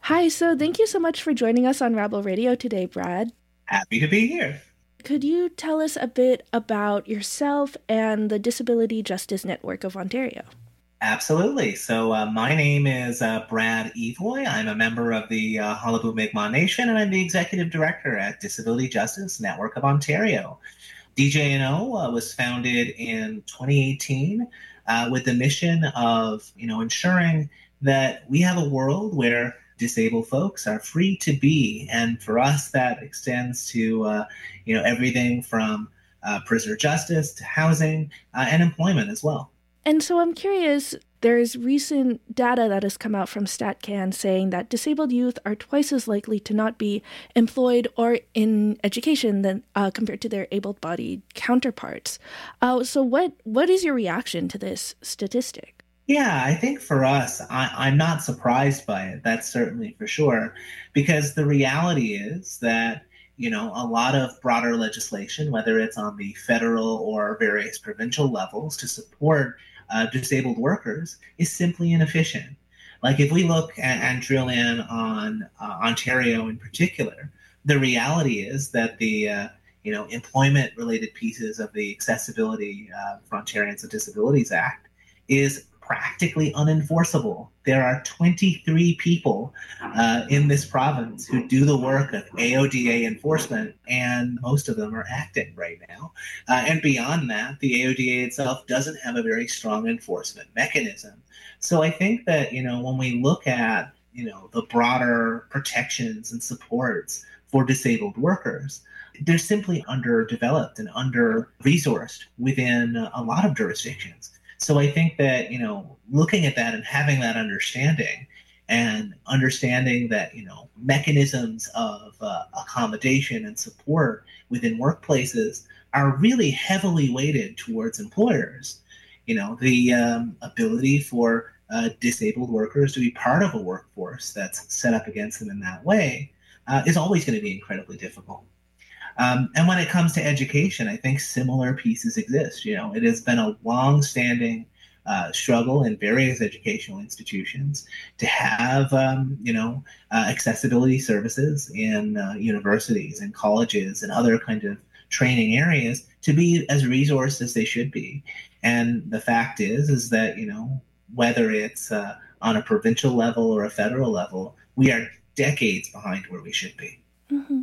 Hi, so thank you so much for joining us on Rabble Radio today, Brad. Happy to be here. Could you tell us a bit about yourself and the Disability Justice Network of Ontario? Absolutely. My name is Brad Evoy. I'm a member of the Hullabaloo Mi'kmaq Nation, and I'm the executive director at Disability Justice Network of Ontario. DJNO was founded in 2018 with the mission of, ensuring that we have a world where disabled folks are free to be, and for us that extends to, everything from prisoner justice to housing and employment as well. And so I'm curious, there's recent data that has come out from StatCan saying that disabled youth are twice as likely to not be employed or in education than compared to their able-bodied counterparts. So what is your reaction to this statistic? Yeah, I think for us, I'm not surprised by it. That's certainly for sure, because the reality is that, a lot of broader legislation, whether it's on the federal or various provincial levels to support disabled workers, is simply inefficient. Like if we look and drill in on Ontario in particular, the reality is that the employment related pieces of the Accessibility for Ontarians with Disabilities Act is practically unenforceable. There are 23 people in this province who do the work of AODA enforcement, and most of them are acting right now. And beyond that, the AODA itself doesn't have a very strong enforcement mechanism. So I think that, when we look at, the broader protections and supports for disabled workers, they're simply underdeveloped and under-resourced within a lot of jurisdictions. So I think that, looking at that and having that understanding and understanding that, mechanisms of accommodation and support within workplaces are really heavily weighted towards employers. The ability for disabled workers to be part of a workforce that's set up against them in that way is always going to be incredibly difficult. And when it comes to education, I think similar pieces exist. It has been a long-standing struggle in various educational institutions to have, accessibility services in universities and colleges and other kind of training areas to be as resourced as they should be. And the fact is that, whether it's on a provincial level or a federal level, we are decades behind where we should be. Mm-hmm.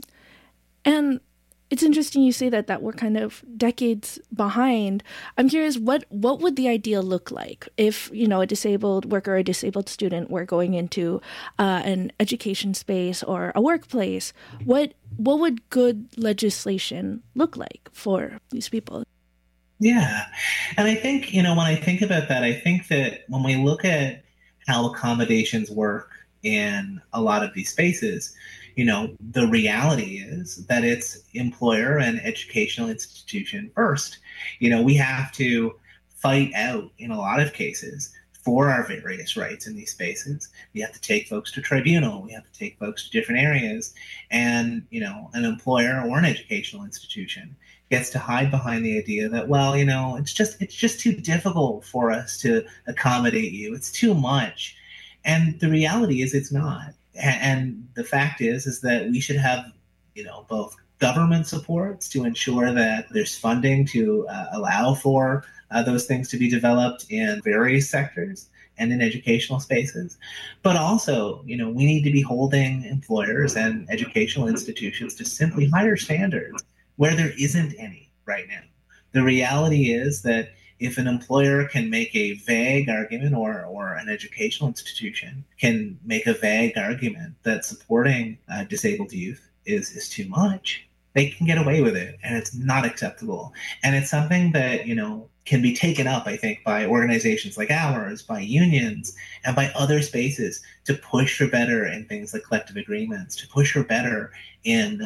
And it's interesting you say that we're kind of decades behind. I'm curious, what would the ideal look like if, a disabled worker or a disabled student were going into an education space or a workplace? What would good legislation look like for these people? Yeah. And I think, when I think about that, I think that when we look at how accommodations work in a lot of these spaces, the reality is that it's employer and educational institution first. We have to fight out in a lot of cases for our various rights in these spaces. We have to take folks to tribunal. We have to take folks to different areas. And, an employer or an educational institution gets to hide behind the idea that, well, it's just too difficult for us to accommodate you. It's too much. And the reality is it's not. And the fact is that we should have, both government supports to ensure that there's funding to allow for those things to be developed in various sectors and in educational spaces. But also, we need to be holding employers and educational institutions to simply higher standards where there isn't any right now. The reality is that if an employer can make a vague argument or an educational institution can make a vague argument that supporting disabled youth is too much, they can get away with it, and it's not acceptable. And it's something that, can be taken up, I think, by organizations like ours, by unions, and by other spaces to push for better in things like collective agreements, to push for better in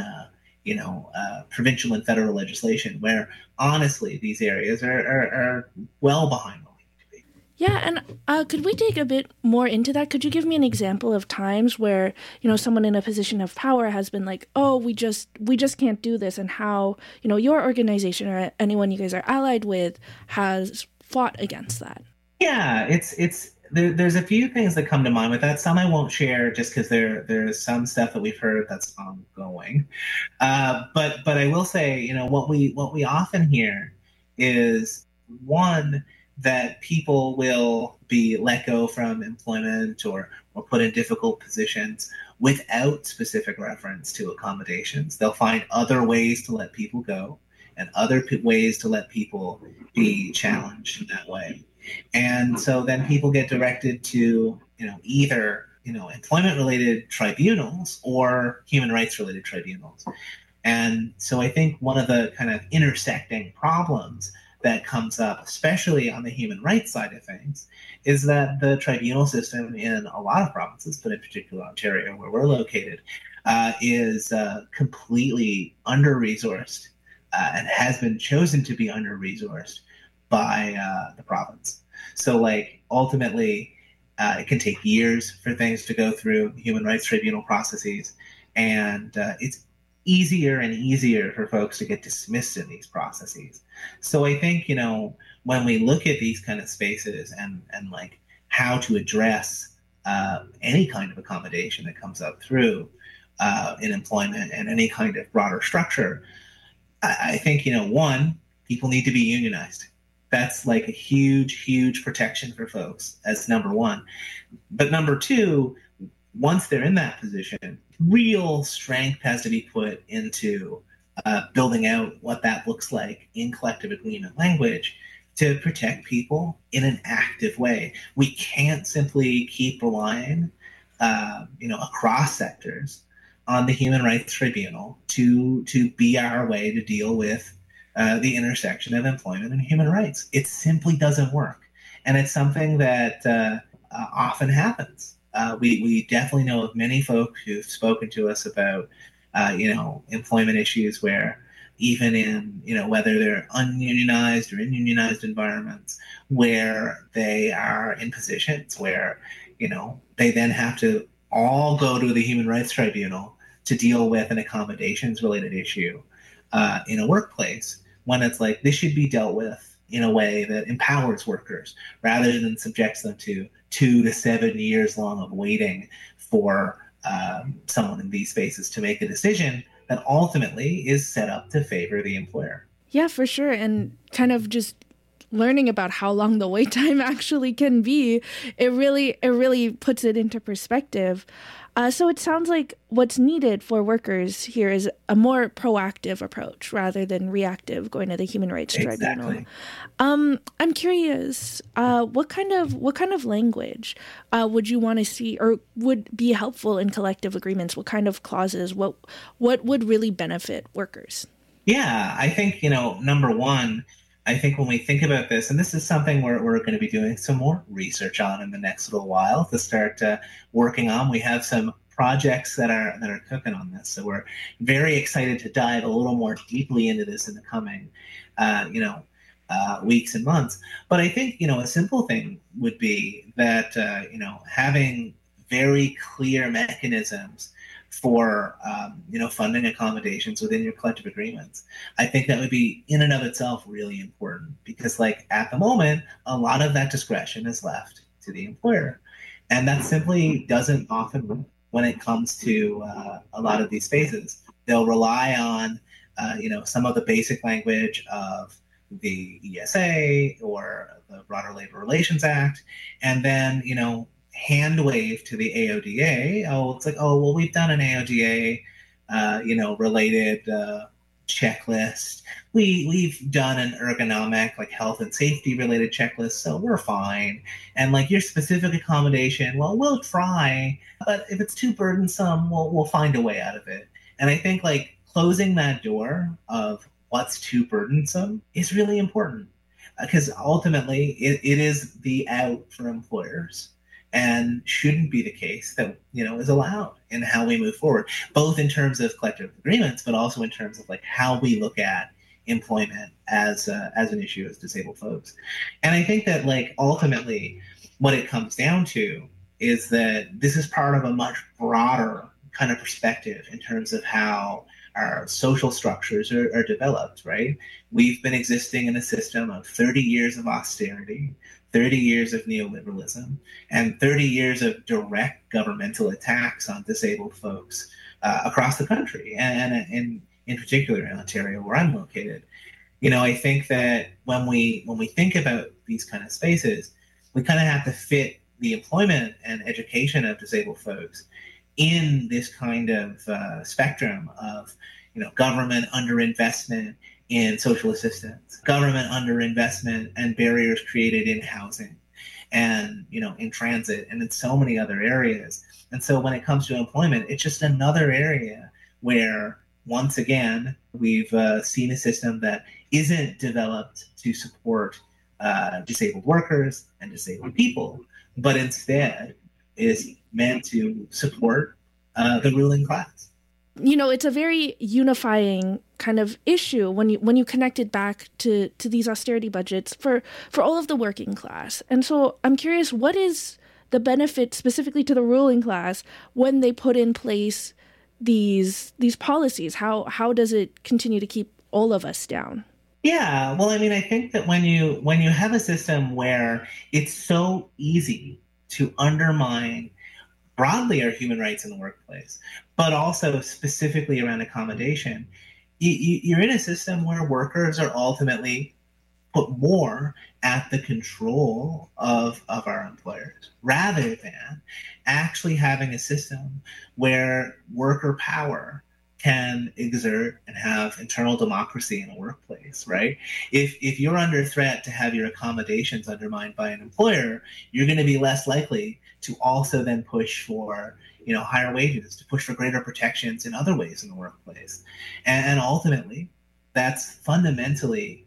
provincial and federal legislation, where honestly these areas are well behind what we need to be. Yeah, and could we dig a bit more into that? Could you give me an example of times where, someone in a position of power has been like, oh, we just can't do this, and how, your organization or anyone you guys are allied with has fought against that? Yeah, it's There's a few things that come to mind with that. Some I won't share just because there's some stuff that we've heard that's ongoing. But I will say, what we often hear is one that people will be let go from employment or put in difficult positions without specific reference to accommodations. They'll find other ways to let people go and other ways to let people be challenged in that way. And so then people get directed to, either, employment related tribunals or human rights related tribunals. And so I think one of the kind of intersecting problems that comes up, especially on the human rights side of things, is that the tribunal system in a lot of provinces, but in particular Ontario, where we're located, is completely under-resourced and has been chosen to be under-resourced by the province. So, ultimately, it can take years for things to go through human rights tribunal processes, and it's easier and easier for folks to get dismissed in these processes. So I think, when we look at these kind of spaces and how to address any kind of accommodation that comes up through in employment and any kind of broader structure, I think, one, people need to be unionized. That's a huge, huge protection for folks as number one. But number two, once they're in that position, real strength has to be put into building out what that looks like in collective agreement language to protect people in an active way. We can't simply keep relying, across sectors on the Human Rights Tribunal to be our way to deal with the intersection of employment and human rights. It simply doesn't work. And it's something that often happens. We definitely know of many folks who've spoken to us about, employment issues where even in, whether they're ununionized or in unionized environments, where they are in positions where, they then have to all go to the Human Rights Tribunal to deal with an accommodations related issue in a workplace, when it's this should be dealt with in a way that empowers workers rather than subjects them to 2 to 7 years long of waiting for someone in these spaces to make a decision that ultimately is set up to favor the employer. Yeah, for sure. And kind of just learning about how long the wait time actually can be, it really puts it into perspective. So it sounds like what's needed for workers here is a more proactive approach rather than reactive, going to the Human Rights Tribunal. I'm curious, what kind of language would you want to see or would be helpful in collective agreements? What kind of clauses? What would really benefit workers? Yeah, I think, number one, I think when we think about this, and this is something we're going to be doing some more research on in the next little while to start working on. We have some projects that are cooking on this, so we're very excited to dive a little more deeply into this in the coming, weeks and months. But I think a simple thing would be that having very clear mechanisms for funding accommodations within your collective agreements. I think that would be in and of itself really important because at the moment, a lot of that discretion is left to the employer. And that simply doesn't often work when it comes to a lot of these spaces. They'll rely on some of the basic language of the ESA or the Broader Labor Relations Act, and then hand wave to the AODA. We've done an AODA, related checklist. We've done an ergonomic, health and safety related checklist, so we're fine. And your specific accommodation, well, we'll try, but if it's too burdensome, we'll find a way out of it. And I think closing that door of what's too burdensome is really important because ultimately it is the out for employers. And shouldn't be the case that is allowed in how we move forward, both in terms of collective agreements, but also in terms of how we look at employment as an issue as disabled folks. And I think that ultimately what it comes down to is that this is part of a much broader kind of perspective in terms of how our social structures are developed, right? We've been existing in a system of 30 years of austerity, 30 years of neoliberalism, and 30 years of direct governmental attacks on disabled folks across the country, and in particular in Ontario, where I'm located. I think that when we think about these kind of spaces, we kind of have to fit the employment and education of disabled folks in this kind of spectrum of government underinvestment in social assistance, government underinvestment and barriers created in housing and in transit and in so many other areas. And so when it comes to employment, it's just another area where once again we've seen a system that isn't developed to support disabled workers and disabled people, but instead is meant to support the ruling class. It's a very unifying kind of issue when you connect it back to these austerity budgets for all of the working class. And so I'm curious, what is the benefit specifically to the ruling class when they put in place these policies? How does it continue to keep all of us down? Yeah, well, I mean, I think that when you have a system where it's so easy to undermine broadly our human rights in the workplace, but also specifically around accommodation, you're in a system where workers are ultimately put more at the control of our employers, rather than actually having a system where worker power can exert and have internal democracy in a workplace, right? If you're under threat to have your accommodations undermined by an employer, you're going to be less likely to also then push for higher wages, to push for greater protections in other ways in the workplace. And ultimately, that's fundamentally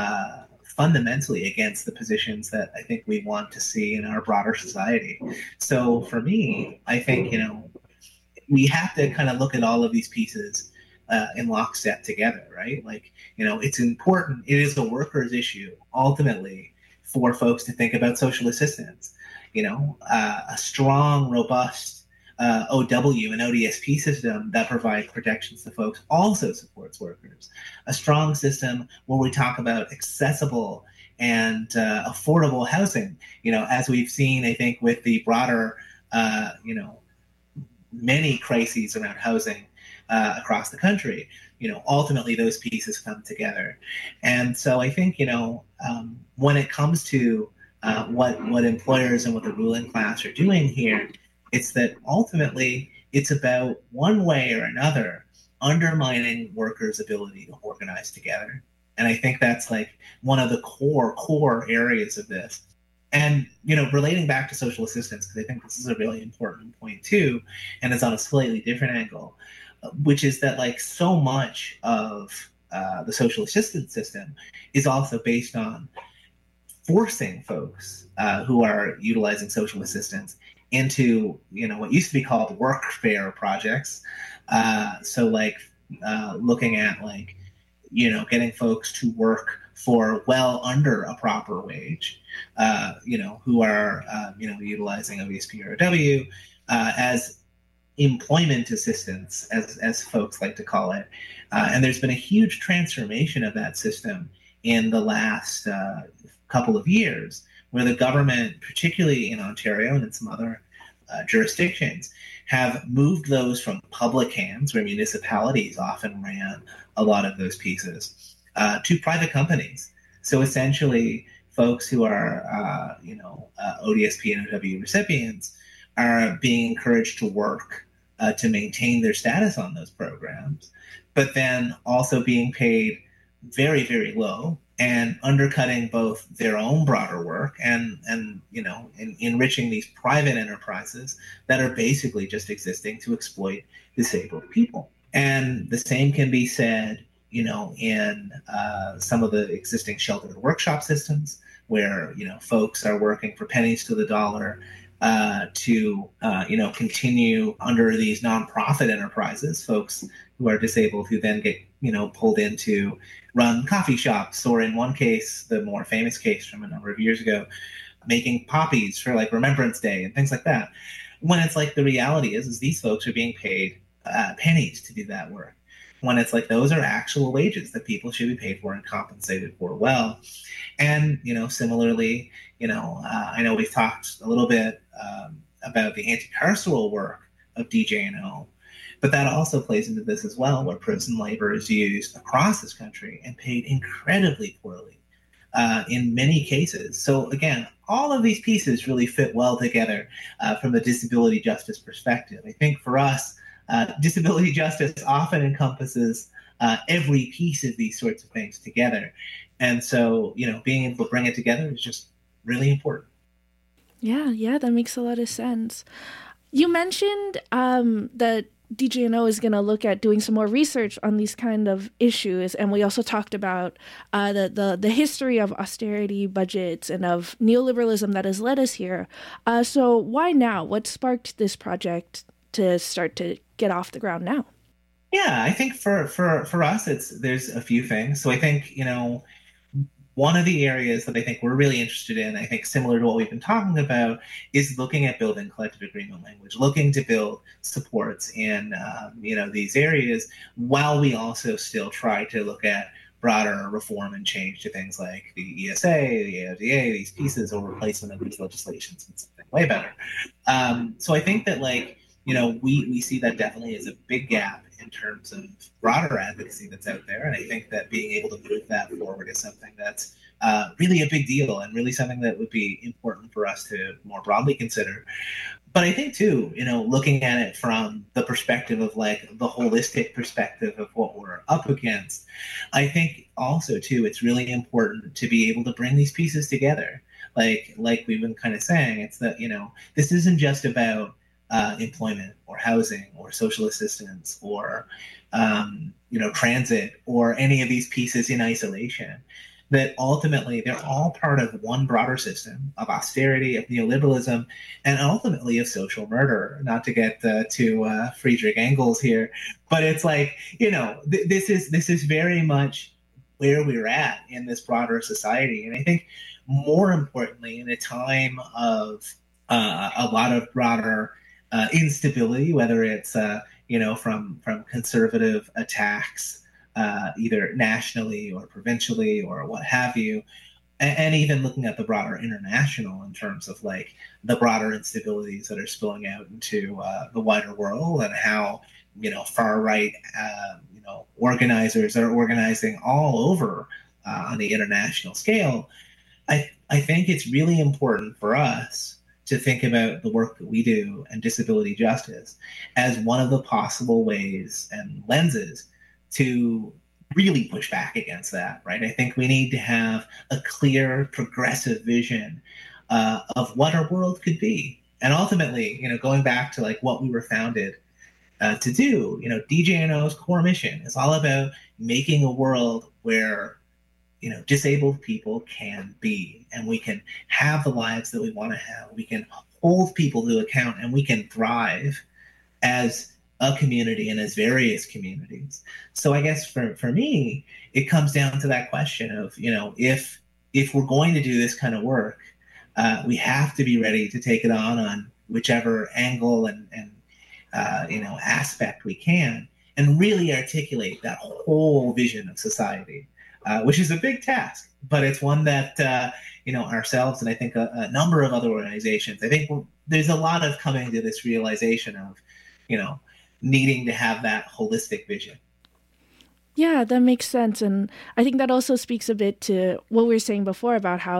against the positions that I think we want to see in our broader society. So for me, I think, we have to kind of look at all of these pieces in lockstep together, right? Like, it's important. It is a workers' issue, ultimately, for folks to think about social assistance. A strong, robust OW and ODSP system that provides protections to folks also supports workers. A strong system where we talk about accessible and affordable housing, as we've seen, I think, with the broader, many crises around housing across the country, ultimately those pieces come together. And so I think, when it comes to what employers and what the ruling class are doing here, it's that ultimately it's about one way or another undermining workers' ability to organize together. And I think that's like one of the core areas of this. And, relating back to social assistance, because I think this is a really important point too, and it's on a slightly different angle, which is that like so much of the social assistance system is also based on forcing folks who are utilizing social assistance into, what used to be called workfare projects. So like looking at like, getting folks to work for well under a proper wage, who are, utilizing OSP or OW as employment assistance, as folks like to call it. And there's been a huge transformation of that system in the last couple of years, where the government, particularly in Ontario and in some other jurisdictions, have moved those from public hands, where municipalities often ran a lot of those pieces, to private companies. So essentially, folks who are, ODSP and OW recipients are being encouraged to work to maintain their status on those programs, but then also being paid very, very low and undercutting both their own broader work and enriching these private enterprises that are basically just existing to exploit disabled people. And the same can be said, in some of the existing sheltered workshop systems, where folks are working for pennies to the dollar to continue under these nonprofit enterprises, folks who are disabled who then get pulled in to run coffee shops, or in one case, the more famous case from a number of years ago, making poppies for like Remembrance Day and things like that. When it's like the reality is these folks are being paid pennies to do that work. when it's like those are actual wages that people should be paid for and compensated for well. And, similarly, I know we've talked a little bit about the anti-carceral work of DJNO, but that also plays into this as well, where prison labor is used across this country and paid incredibly poorly in many cases. So again, all of these pieces really fit well together from a disability justice perspective. I think for us, disability justice often encompasses every piece of these sorts of things together. And so, being able to bring it together is just really important. Yeah, that makes a lot of sense. You mentioned that DJNO is going to look at doing some more research on these kind of issues, and we also talked about the history of austerity budgets and of neoliberalism that has led us here. So why now? What sparked this project to start to get off the ground now? Yeah, I think for us, there's a few things. So I think, one of the areas that I think we're really interested in, I think similar to what we've been talking about, is looking at building collective agreement language, looking to build supports in, these areas, while we also still try to look at broader reform and change to things like the ESA, the AODA, these pieces, or replacement of these legislations with something way better. So I think that, we see that definitely as a big gap in terms of broader advocacy that's out there. And I think that being able to move that forward is something that's really a big deal, and really something that would be important for us to more broadly consider. But I think too, looking at it from the perspective of the holistic perspective of what we're up against, I think also too, it's really important to be able to bring these pieces together. Like we've been kind of saying, it's that, this isn't just about employment or housing or social assistance or transit or any of these pieces in isolation. That ultimately they're all part of one broader system of austerity, of neoliberalism, and ultimately of social murder. Not to get to Friedrich Engels here, but it's this is very much where we're at in this broader society. And I think more importantly, in a time of a lot of broader instability, whether it's from conservative attacks, either nationally or provincially or what have you, and even looking at the broader international in terms of the broader instabilities that are spilling out into the wider world, and how far right organizers are organizing all over on the international scale. I think it's really important for us to think about the work that we do and disability justice as one of the possible ways and lenses to really push back against that, right? I think we need to have a clear, progressive vision of what our world could be. And ultimately, going back to what we were founded to do, DJNO's core mission is all about making a world where disabled people can be, and we can have the lives that we want to have. We can hold people to account, and we can thrive as a community and as various communities. So I guess for me, it comes down to that question of, if we're going to do this kind of work, we have to be ready to take it on whichever angle and aspect we can, and really articulate that whole vision of society. Which is a big task, but it's one that, ourselves and I think a number of other organizations, I think there's a lot of coming to this realization of, needing to have that holistic vision. Yeah, that makes sense. And I think that also speaks a bit to what we were saying before about how,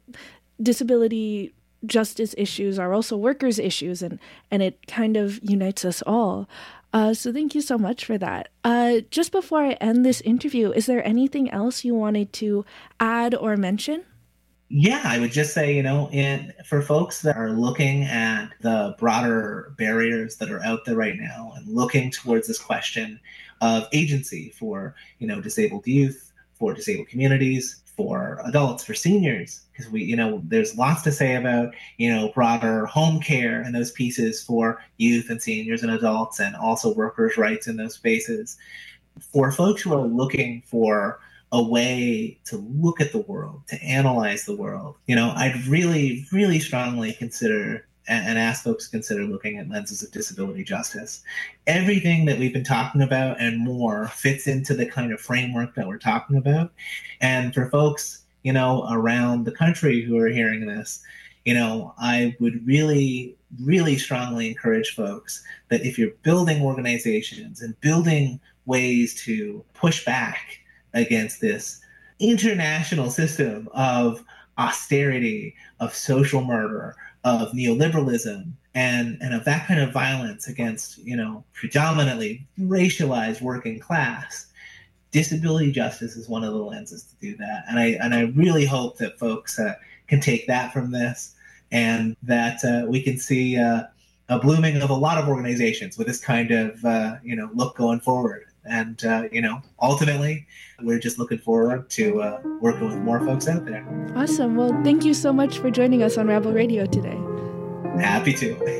disability justice issues are also workers' issues, and it kind of unites us all. So thank you so much for that. Just before I end this interview, is there anything else you wanted to add or mention? Yeah, I would just say, for folks that are looking at the broader barriers that are out there right now and looking towards this question of agency for, disabled youth, for disabled communities, for adults, for seniors, because there's lots to say about, broader home care and those pieces for youth and seniors and adults, and also workers' rights in those spaces. For folks who are looking for a way to look at the world, to analyze the world, I'd really, really strongly consider and ask folks to consider looking at lenses of disability justice. Everything that we've been talking about and more fits into the kind of framework that we're talking about. And for folks, around the country who are hearing this, I would really, really strongly encourage folks that if you're building organizations and building ways to push back against this international system of austerity, of social murder, of neoliberalism, and of that kind of violence against, predominantly racialized working class, disability justice is one of the lenses to do that. And I really hope that folks can take that from this, and that we can see a blooming of a lot of organizations with this kind of, look going forward. And, ultimately, we're just looking forward to working with more folks out there. Awesome. Well, thank you so much for joining us on Rabble Radio today. Happy to.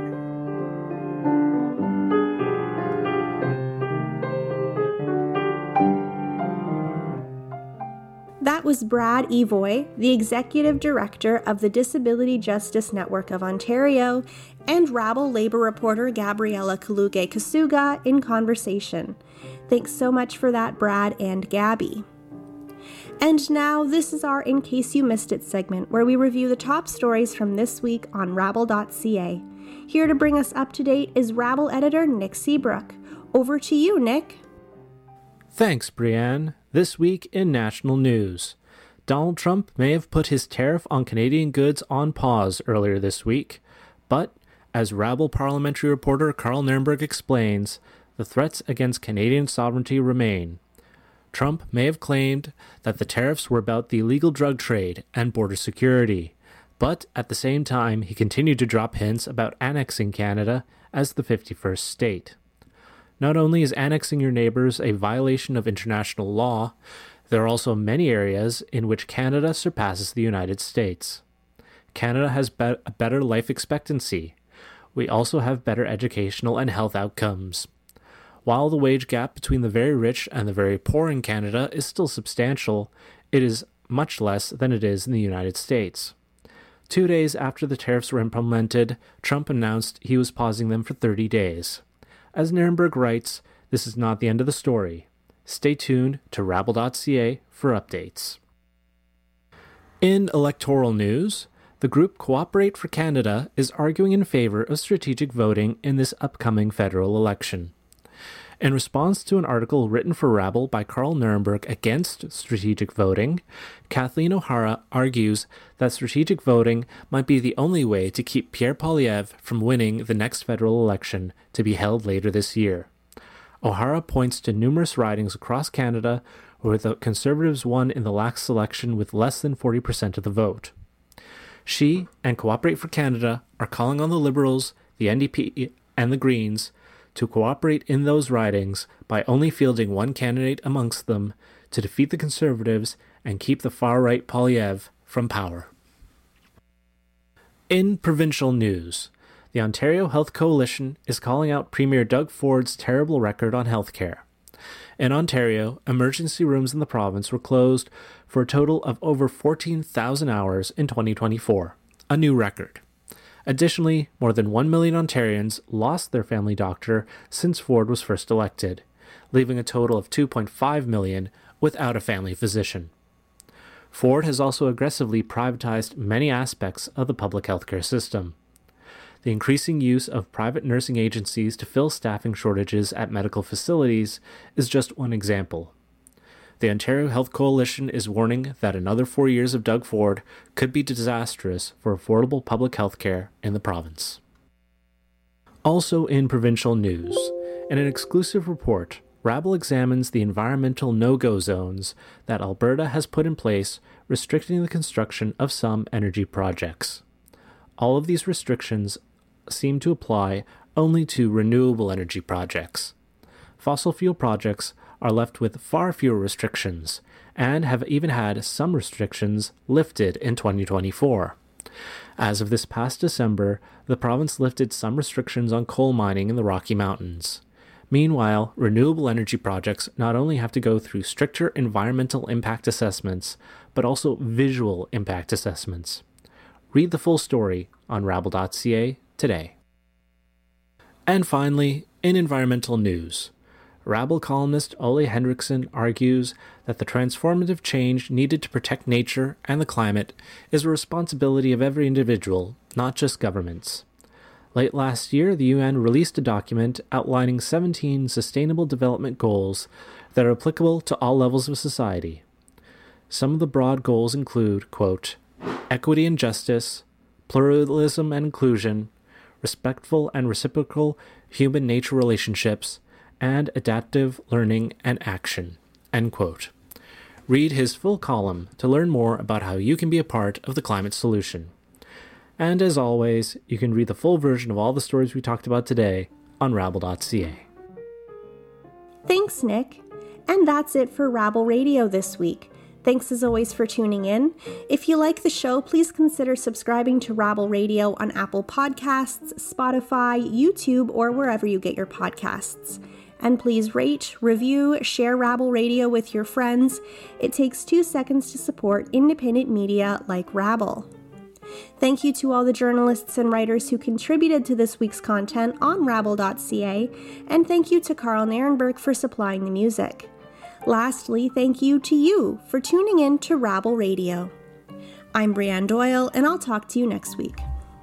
That was Brad Evoy, the Executive Director of the Disability Justice Network of Ontario, and Rabble Labour reporter Gabriella Kaluge-Kasuga in conversation. Thanks so much for that, Brad and Gabby. And now, this is our In Case You Missed It segment, where we review the top stories from this week on Rabble.ca. Here to bring us up to date is Rabble editor Nick Seabrook. Over to you, Nick. Thanks, Brianne. This week in national news, Donald Trump may have put his tariff on Canadian goods on pause earlier this week, but as Rabble parliamentary reporter Carl Nirenberg explains, the threats against Canadian sovereignty remain. Trump may have claimed that the tariffs were about the illegal drug trade and border security, but at the same time he continued to drop hints about annexing Canada as the 51st state. Not only is annexing your neighbors a violation of international law, there are also many areas in which Canada surpasses the United States. Canada has a better life expectancy. We also have better educational and health outcomes. While the wage gap between the very rich and the very poor in Canada is still substantial, it is much less than it is in the United States. 2 days after the tariffs were implemented, Trump announced he was pausing them for 30 days. As Nirenberg writes, this is not the end of the story. Stay tuned to Rabble.ca for updates. In electoral news, the group Cooperate for Canada is arguing in favor of strategic voting in this upcoming federal election. In response to an article written for Rabble by Carl Nirenberg against strategic voting, Kathleen O'Hara argues that strategic voting might be the only way to keep Pierre Poilievre from winning the next federal election to be held later this year. O'Hara points to numerous ridings across Canada where the Conservatives won in the last election with less than 40% of the vote. She and Cooperate for Canada are calling on the Liberals, the NDP, and the Greens to cooperate in those ridings by only fielding one candidate amongst them to defeat the Conservatives and keep the far-right Poilievre from power. In provincial news, the Ontario Health Coalition is calling out Premier Doug Ford's terrible record on healthcare. In Ontario, emergency rooms in the province were closed for a total of over 14,000 hours in 2024, a new record. Additionally, more than 1 million Ontarians lost their family doctor since Ford was first elected, leaving a total of 2.5 million without a family physician. Ford has also aggressively privatized many aspects of the public healthcare system. The increasing use of private nursing agencies to fill staffing shortages at medical facilities is just one example. The Ontario Health Coalition is warning that another 4 years of Doug Ford could be disastrous for affordable public health care in the province. Also in provincial news, in an exclusive report, Rabble examines the environmental no-go zones that Alberta has put in place, restricting the construction of some energy projects. All of these restrictions seem to apply only to renewable energy projects. Fossil fuel projects are left with far fewer restrictions, and have even had some restrictions lifted in 2024. As of this past December, the province lifted some restrictions on coal mining in the Rocky Mountains. Meanwhile, renewable energy projects not only have to go through stricter environmental impact assessments, but also visual impact assessments. Read the full story on rabble.ca today. And finally, in environmental news, Rabble columnist Ole Henriksen argues that the transformative change needed to protect nature and the climate is a responsibility of every individual, not just governments. Late last year, the UN released a document outlining 17 Sustainable Development Goals that are applicable to all levels of society. Some of the broad goals include, quote, equity and justice, pluralism and inclusion, respectful and reciprocal human-nature relationships, and adaptive learning and action, end quote. Read his full column to learn more about how you can be a part of the climate solution. And as always, you can read the full version of all the stories we talked about today on rabble.ca. Thanks, Nick. And that's it for Rabble Radio this week. Thanks as always for tuning in. If you like the show, please consider subscribing to Rabble Radio on Apple Podcasts, Spotify, YouTube, or wherever you get your podcasts. And please rate, review, share Rabble Radio with your friends. It takes 2 seconds to support independent media like Rabble. Thank you to all the journalists and writers who contributed to this week's content on rabble.ca, and thank you to Carl Nierenberg for supplying the music. Lastly, thank you to you for tuning in to Rabble Radio. I'm Brianne Doyle, and I'll talk to you next week.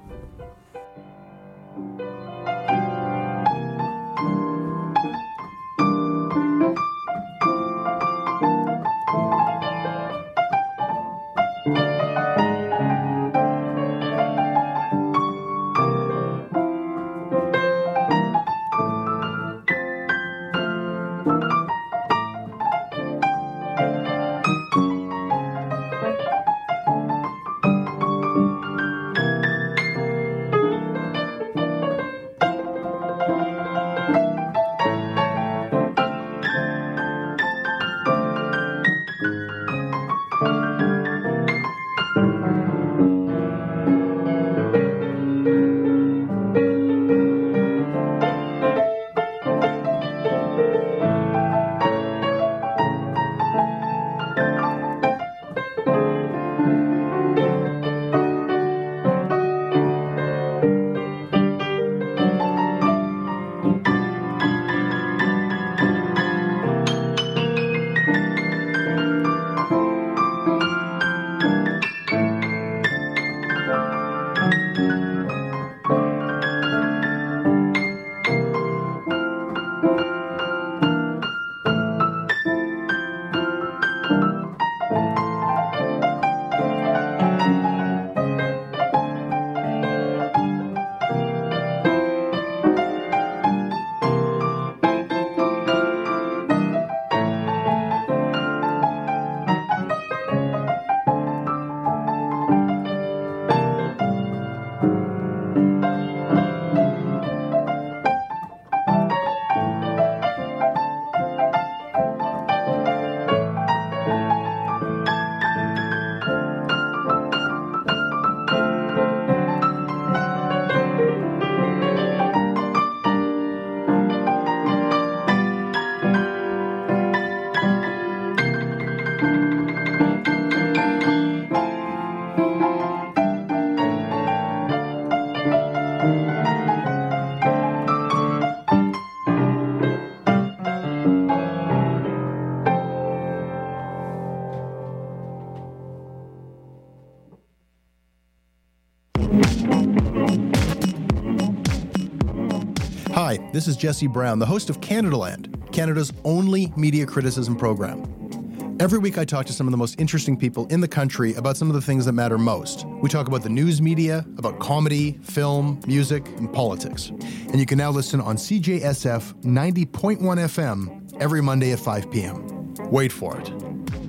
Hi, this is Jesse Brown, the host of Canadaland, Canada's only media criticism program. Every week I talk to some of the most interesting people in the country about some of the things that matter most. We talk about the news media, about comedy, film, music, and politics. And you can now listen on CJSF 90.1 FM every Monday at 5 p.m. Wait for it.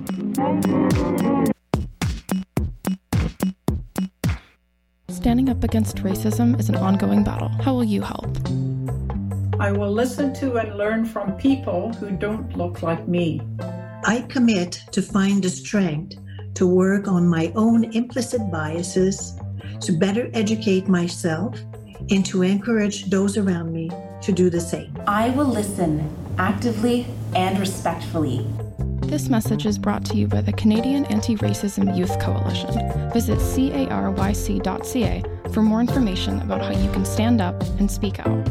Standing up against racism is an ongoing battle. How will you help? I will listen to and learn from people who don't look like me. I commit to find the strength to work on my own implicit biases, to better educate myself, and to encourage those around me to do the same. I will listen actively and respectfully. This message is brought to you by the Canadian Anti-Racism Youth Coalition. Visit caryc.ca for more information about how you can stand up and speak out.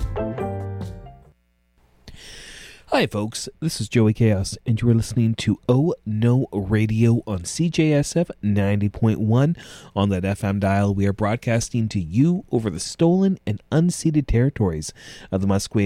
Hi folks, this is Joey Chaos, and you are listening to Oh No Radio on CJSF 90.1. On that FM dial, we are broadcasting to you over the stolen and unceded territories of the Musqueam,